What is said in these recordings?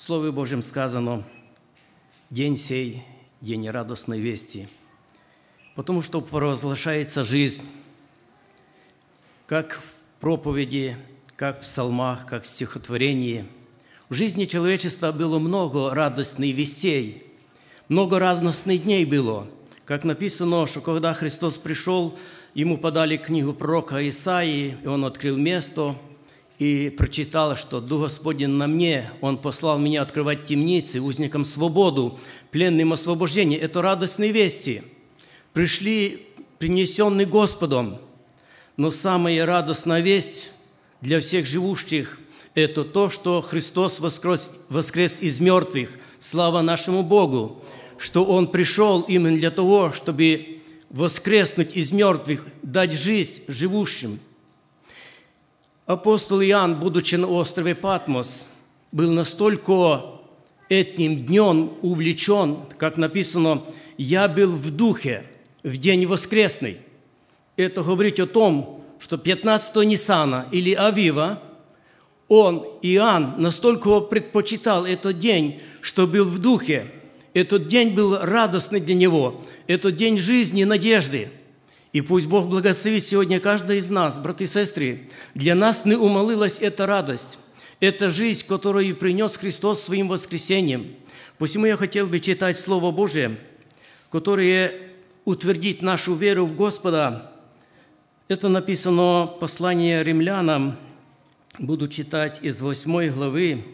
Слове Божьем сказано: «День сей, день радостной вести», потому что провозглашается жизнь, как в проповеди, как в псалмах, как в стихотворении. В жизни человечества было много радостных вестей, много радостных дней было. Как написано, что когда Христос пришел, ему подали книгу пророка Исаии, и он открыл место и прочитал, что «Дух Господень на мне, Он послал меня открывать темницы, узникам свободу, пленным освобождение». Это радостные вести, пришли, принесенные Господом. Но самая радостная весть для всех живущих – это то, что Христос воскрес из мертвых. Слава нашему Богу, что Он пришел именно для того, чтобы воскреснуть из мертвых, дать жизнь живущим. Апостол Иоанн, будучи на острове Патмос, был настолько этим днем увлечен, как написано: «Я был в духе в день воскресный». Это говорит о том, что 15 Ниссана или Авива он, Иоанн, настолько предпочитал этот день, что был в духе. Этот день был радостный для него. Это день жизни и надежды. И пусть Бог благословит сегодня каждого из нас, братья и сестры. Для нас не умолилась эта радость, эта жизнь, которую принес Христос своим воскресением. Посему я хотел бы читать Слово Божие, которое утвердит нашу веру в Господа. Это написано в послании римлянам. Буду читать из 8 главы,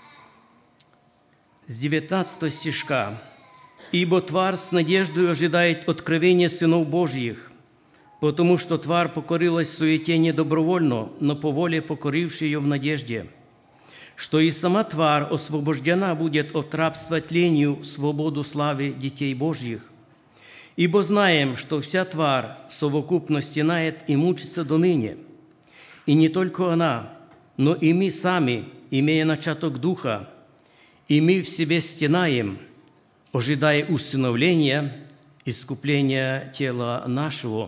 с 19 стишка. «Ибо тварь с надеждой ожидает откровения сынов Божьих, потому что тварь покорилась суете не добровольно, но по воле покорившей ее в надежде, что и сама тварь освобождена будет от рабства тлению в свободу славы детей Божьих. Ибо знаем, что вся тварь совокупно стенает и мучится до ныне. И не только она, но и мы сами, имея начаток духа, и мы в себе стенаем, ожидая усыновления, искупления тела нашего».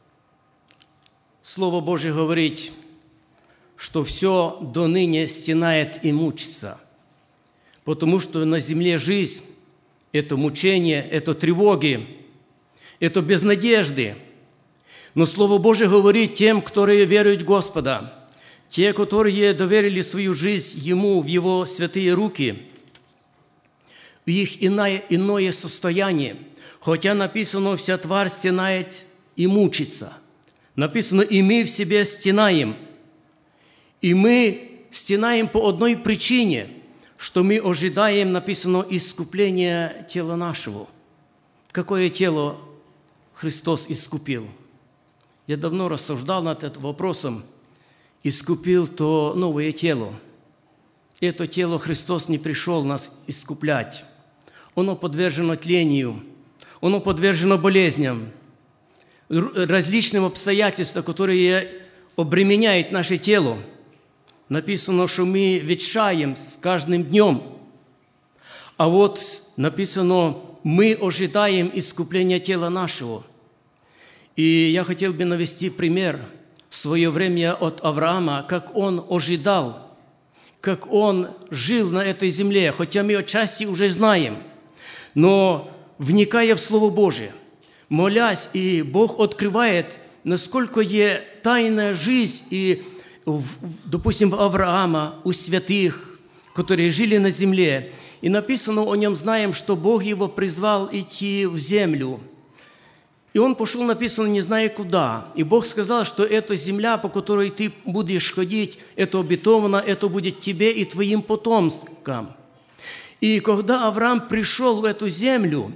Слово Божие говорит, что все до ныне стенает и мучится, потому что на земле жизнь – это мучение, это тревоги, это без надежды. Но Слово Божие говорит тем, которые веруют в Господа, те, которые доверили свою жизнь Ему в Его святые руки, в их иное состояние. Хотя написано, вся тварь стенает и мучится. Написано, и мы в себе стенаем. И мы стенаем по одной причине, что мы ожидаем, написано, искупления тела нашего. Какое тело Христос искупил? Я давно рассуждал над этим вопросом. Искупил то новое тело. Это тело Христос не пришел нас искуплять. Оно подвержено тлению, оно подвержено болезням, различным обстоятельствам, которые обременяют наше тело. Написано, что мы ветшаем с каждым днем. А вот написано, мы ожидаем искупления тела нашего. И я хотел бы навести пример в свое время от Авраама, как он ожидал, как он жил на этой земле, хотя мы отчасти уже знаем. Но, вникая в Слово Божие, молясь, и Бог открывает, насколько есть тайная жизнь, и, допустим, в Авраама, у святых, которые жили на земле. И написано о нем, знаем, что Бог его призвал идти в землю. И он пошел, написано, не зная куда. И Бог сказал, что эта земля, по которой ты будешь ходить, это обетовано, это будет тебе и твоим потомкам. И когда Авраам пришел в эту землю,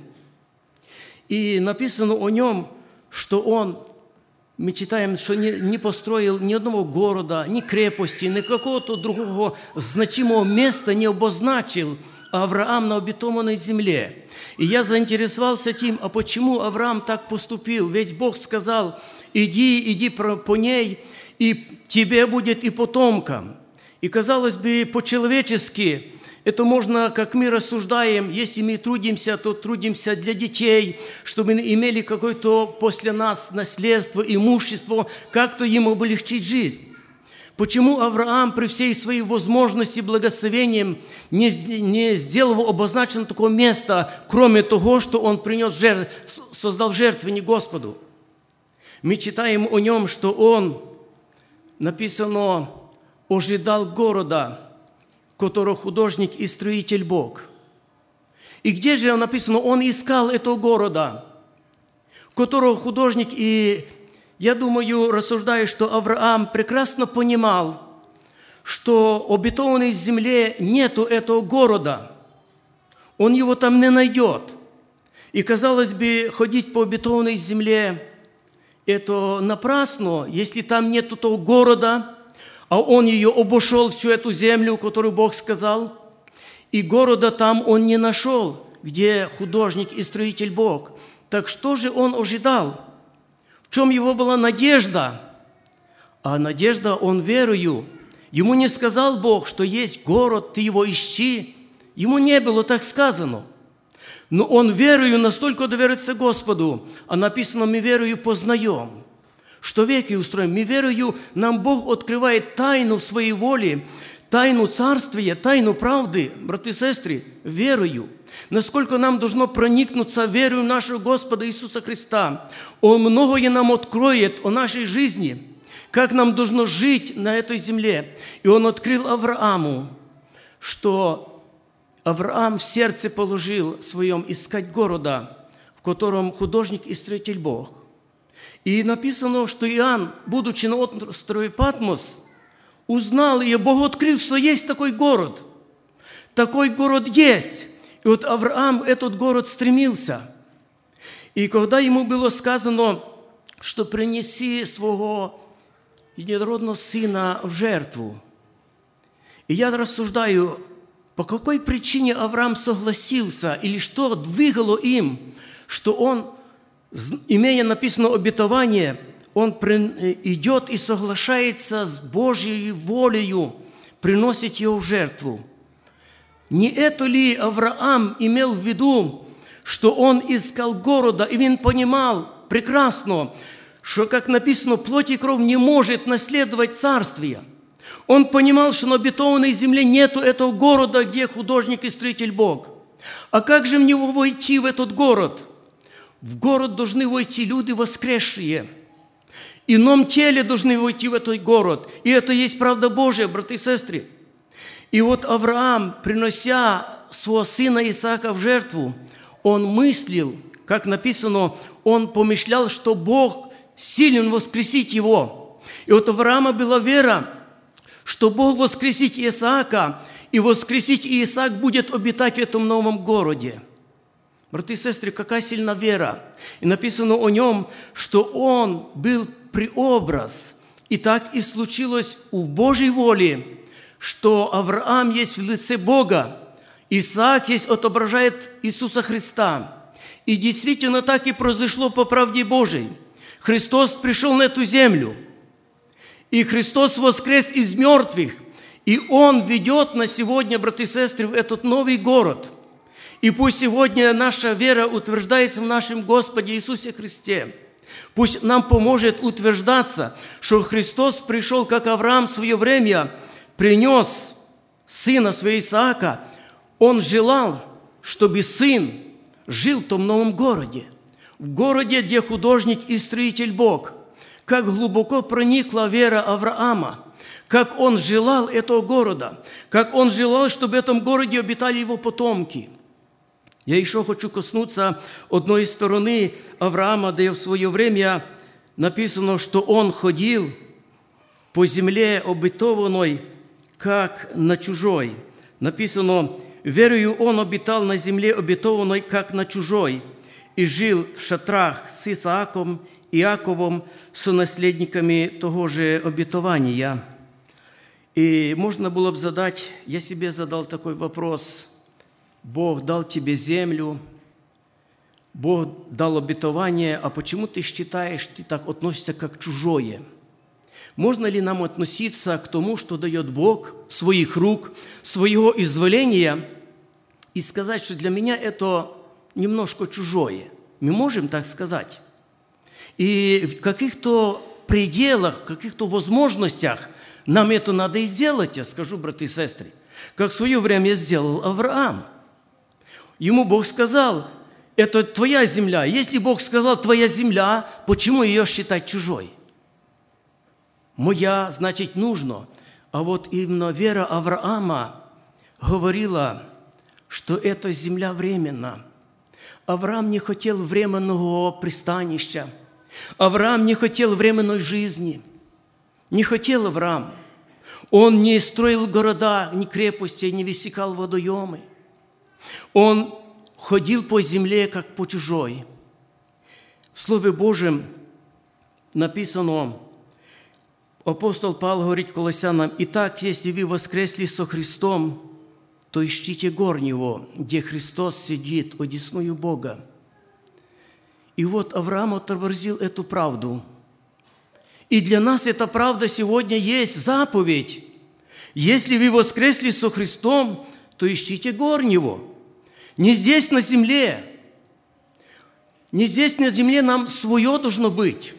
и написано о нем, что он, мы читаем, что не построил ни одного города, ни крепости, ни какого-то другого значимого места не обозначил Авраам на обетованной земле. И я заинтересовался тем, а почему Авраам так поступил? Ведь Бог сказал, иди по ней, и тебе будет и потомкам. И, казалось бы, по-человечески, это можно, как мы рассуждаем, если мы трудимся, то трудимся для детей, чтобы имели какое-то после нас наследство, имущество, как-то им облегчить жизнь. Почему Авраам при всей своей возможности благословением не сделал обозначено такое место, кроме того, что он создал жертвенник Господу? Мы читаем о нем, что он, написано, ожидал города, которого художник и строитель Бог. И где же написано, он искал этого города, которого художник, и я думаю, рассуждаю, что Авраам прекрасно понимал, что в обетованной земле нету этого города, он его там не найдет. И, казалось бы, ходить по обетованной земле – это напрасно, если там нету того города, а он ее обошел, всю эту землю, которую Бог сказал, и города там он не нашел, где художник и строитель Бог. Так что же он ожидал? В чем его была надежда? А надежда он верою. Ему не сказал Бог, что есть город, ты его ищи. Ему не было так сказано. Но он верою настолько доверится Господу, а написано, мы верою познаем, что веки устроим. Мы верою, нам Бог открывает тайну в своей воле, тайну царствия, тайну правды, браты и сестры, верою. Насколько нам должно проникнуться верою нашего Господа Иисуса Христа. Он многое нам откроет о нашей жизни, как нам должно жить на этой земле. И он открыл Аврааму, что Авраам в сердце положил своем искать города, в котором художник и строитель Бог. И написано, что Иоанн, будучи на острове Патмос, узнал, и Бог открыл, что есть такой город. Такой город есть. И вот Авраам этот город стремился. И когда ему было сказано, что принеси своего единородного сына в жертву, и я рассуждаю, по какой причине Авраам согласился, или что двигало им, что он, имея написано обетование, он идет и соглашается с Божьей волею приносить его в жертву. Не это ли Авраам имел в виду, что он искал города, и он понимал прекрасно, что, как написано, плоть и кровь не может наследовать царствие. Он понимал, что на обетованной земле нету этого города, где художник и строитель Бог. А как же в него войти, в этот город? В город должны войти люди воскресшие. В ином теле должны войти в этот город. И это есть правда Божия, браты и сестры. И вот Авраам, принося своего сына Исаака в жертву, он мыслил, как написано, он помышлял, что Бог силен воскресить его. И вот у Авраама была вера, что Бог воскресит Исаака, и воскресить Исаак будет обитать в этом новом городе. Браты и сестры, какая сильна вера. И написано о нем, что он был преобраз. И так и случилось в Божьей воле, что Авраам есть в лице Бога, Исаак есть, отображает Иисуса Христа. И действительно так и произошло по правде Божией. Христос пришел на эту землю, и Христос воскрес из мертвых, и Он ведет нас сегодня, браты и сестры, в этот новый город. И пусть сегодня наша вера утверждается в нашем Господе Иисусе Христе. Пусть нам поможет утверждаться, что Христос пришел, как Авраам в свое время принес сына своего Исаака. Он желал, чтобы сын жил в том новом городе. В городе, где художник и строитель Бог. Как глубоко проникла вера Авраама. Как он желал этого города. Как он желал, чтобы в этом городе обитали его потомки. Я еще хочу коснуться одной стороны Авраама, где в свое время написано, что он ходил по земле обетованной, как на чужой. Написано, верою он обитал на земле обетованной, как на чужой, и жил в шатрах с Исааком и Иаковом, сонаследниками того же обетования. И можно было бы задать, я себе задал такой вопрос: Бог дал тебе землю, Бог дал обетование, а почему ты считаешь, ты так относишься как чужое? Можно ли нам относиться к тому, что дает Бог своих рук, своего изволения, и сказать, что для меня это немножко чужое? Мы можем так сказать? И в каких-то пределах, в каких-то возможностях Нам это надо и сделать, я скажу, братья и сестры. Как в свое время сделал Авраам. Ему Бог сказал, это твоя земля. Если Бог сказал, твоя земля, почему ее считать чужой? Моя, значит, нужно. А вот именно вера Авраама говорила, что эта земля временна. Авраам не хотел временного пристанища. Авраам не хотел временной жизни. Не хотел Авраам. Он не строил города, ни крепости, не высекал водоемы. Он ходил по земле, как по чужой. В Слове Божьем написано, апостол Павел говорит Колоссянам: «Итак, если вы воскресли со Христом, то ищите горнего, где Христос сидит одесную Бога». И вот Авраам отобразил эту правду. И для нас эта правда сегодня есть заповедь. Если вы воскресли со Христом, то ищите горнего. Не здесь на земле. Не здесь на земле нам свое должно быть.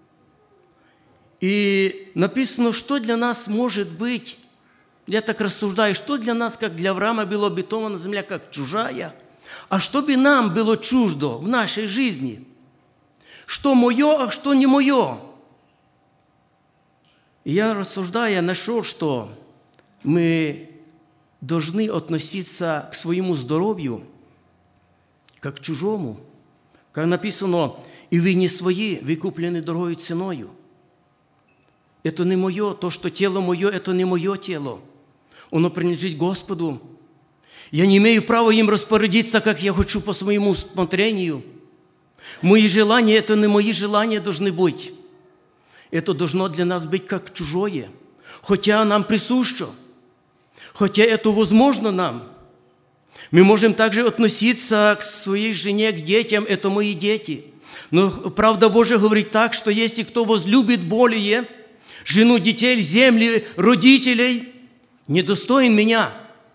И написано, что для нас может быть, я так рассуждаю, что для нас, как для Авраама, была обетована земля, как чужая, а что бы нам было чуждо в нашей жизни? Что мое, а что не мое? И я, рассуждая, нашел, что мы должны относиться к своему здоровью как к чужому. Как написано, «И вы не свои, вы куплены дорогой ценою». Это не мое, то, что тело мое, это не мое тело. Оно принадлежит Господу. Я не имею права им распорядиться, как я хочу, по своему усмотрению. Мои желания – это не мои желания должны быть. Это должно для нас быть как чужое. Хотя нам присуще, хотя это возможно нам. Мы можем также относиться к своей жене, к детям – это мои дети. Но правда Божия говорит так, что если кто возлюбит более жену, детей, земли, родителей, недостоин меня.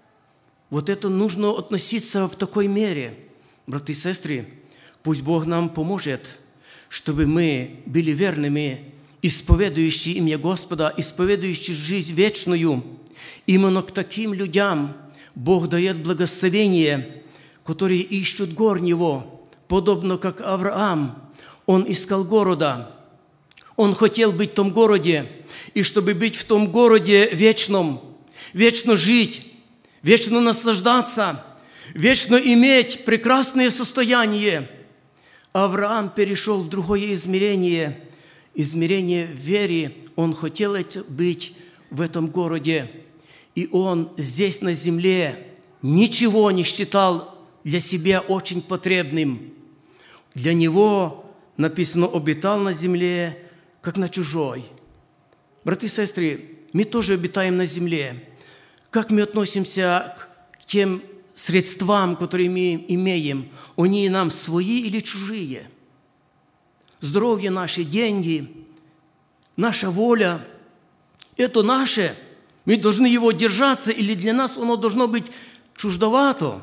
Вот это нужно относиться в такой мере. Братья и сестры, пусть Бог нам поможет, чтобы мы были верными, исповедующие имя Господа, исповедующие жизнь вечную. Именно к таким людям Бог дает благословение, которые ищут горнего, подобно как Авраам. Он искал города. Он хотел быть в том городе, и чтобы быть в том городе вечном, вечно жить, вечно наслаждаться, вечно иметь прекрасное состояние. Авраам перешел в другое измерение, измерение веры. Он хотел быть в этом городе, и он здесь на земле ничего не считал для себя очень потребным. Для него, написано, обитал на земле, как на чужой. Братья и сестры, мы тоже обитаем на земле. Как мы относимся к тем средствам, которые мы имеем? Они нам свои или чужие? Здоровье наше, деньги, наша воля – это наше. Мы должны его держаться, или для нас оно должно быть чуждовато?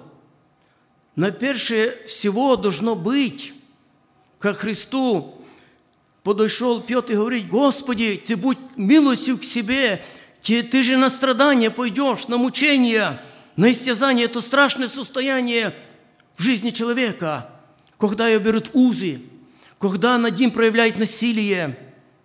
Но прежде всего должно быть, как Христу подошел Петр и говорит: «Господи, Ты будь милостив к себе, ты же на страдания пойдешь, на мучения, на истязание». Это страшное состояние в жизни человека, когда его берут в узы, когда над ним проявляет насилие.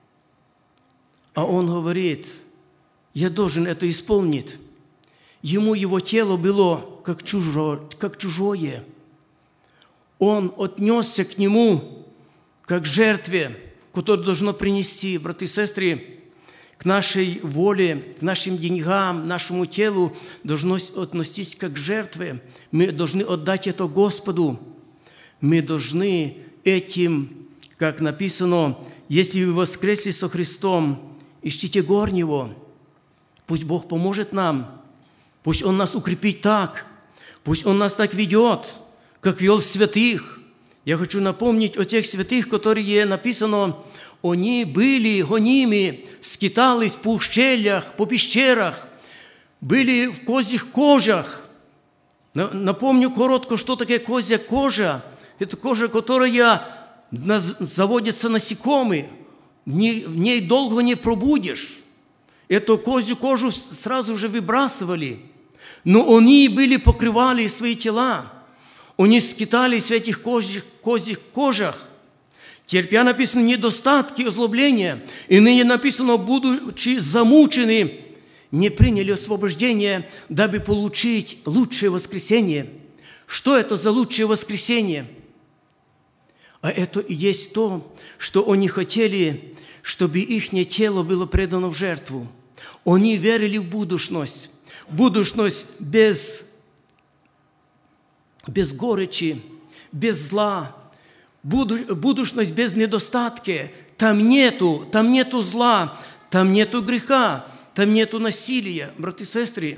А он говорит: «Я должен это исполнить». Ему его тело было как чужое. Он отнесся к нему как к жертве, которую должно принести. Братья и сестры, к нашей воле, к нашим деньгам, нашему телу должно относиться как к жертве. Мы должны отдать это Господу. Мы должны этим, как написано, если вы воскресли со Христом, ищите горнего. Пусть Бог поможет нам. Пусть Он нас укрепит так. Пусть Он нас так ведет, как вел святых. Я хочу напомнить о тех святых, которые написано, они были гонимы, скитались по ущельях, по пещерах, были в козьих кожах. Напомню коротко, что такое козья кожа. Это кожа, которая заводится насекомые. В ней долго не пробудешь. эту козью кожу сразу же выбрасывали. Но они покрывали свои тела. Они скитались в этих козьих кожах, терпя, написано, недостатки, озлобления. И ныне написано, будучи замучены, не приняли освобождение, дабы получить лучшее воскресение. Что это за лучшее воскресение? А это и есть то, что они хотели, чтобы их тело было предано в жертву. Они верили в будущность без горечи, без зла, будущность без недостатки. Там нету зла, там нету греха, там нету насилия, братья и сестры.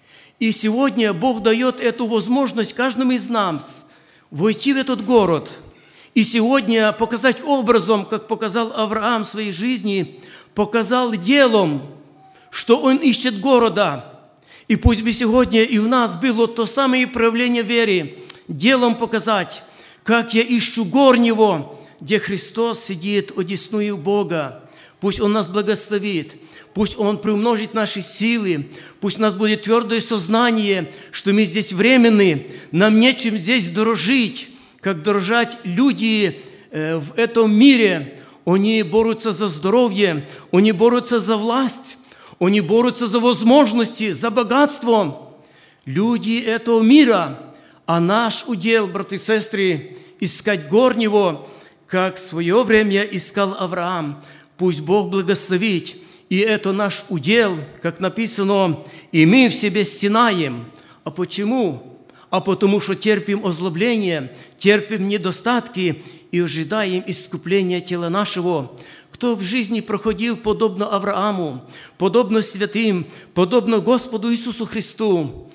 И сегодня Бог дает эту возможность каждому из нас войти в этот город и сегодня показать образом, как показал Авраам в своей жизни, показал делом, что он ищет города. И пусть бы сегодня и в нас было то самое проявление веры, делом показать, как я ищу горнего, где Христос сидит одесную Бога. Пусть Он нас благословит, пусть Он приумножит наши силы, пусть у нас будет твердое сознание, что мы здесь временны, нам нечем здесь дорожить, как дорожат люди в этом мире. Они борются за здоровье, они борются за власть, они борются за возможности, за богатство. Люди этого мира, а наш удел, братья и сестры, искать горнего, как в свое время искал Авраам. Пусть Бог благословит. И это наш удел, как написано, и мы в себе стенаем. А почему? А потому что терпим озлобление, терпим недостатки и ожидаем искупления тела нашего. Кто в жизни проходил подобно Аврааму, подобно святым, подобно Господу Иисусу Христу,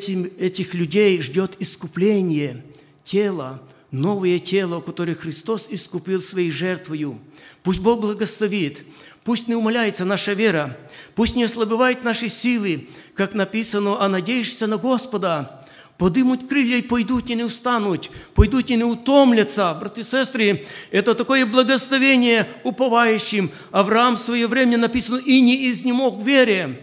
этих людей ждет искупление тела, новое тело, которое Христос искупил своей жертвою. Пусть Бог благословит, пусть не умаляется наша вера, пусть не ослабевают наши силы, как написано, а надеешься на Господа, подымут крылья и пойдут и не устанут, пойдут и не утомлятся. Братья и сестры, это такое благословение уповающим. Авраам в свое время написано, и не изнемог в вере,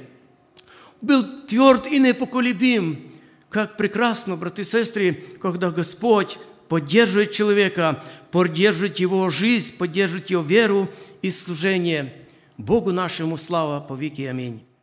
был тверд и непоколебим. Как прекрасно, братья и сестры, когда Господь поддерживает человека, поддерживает его жизнь, поддерживает его веру и служение. Богу нашему слава по веки. Аминь.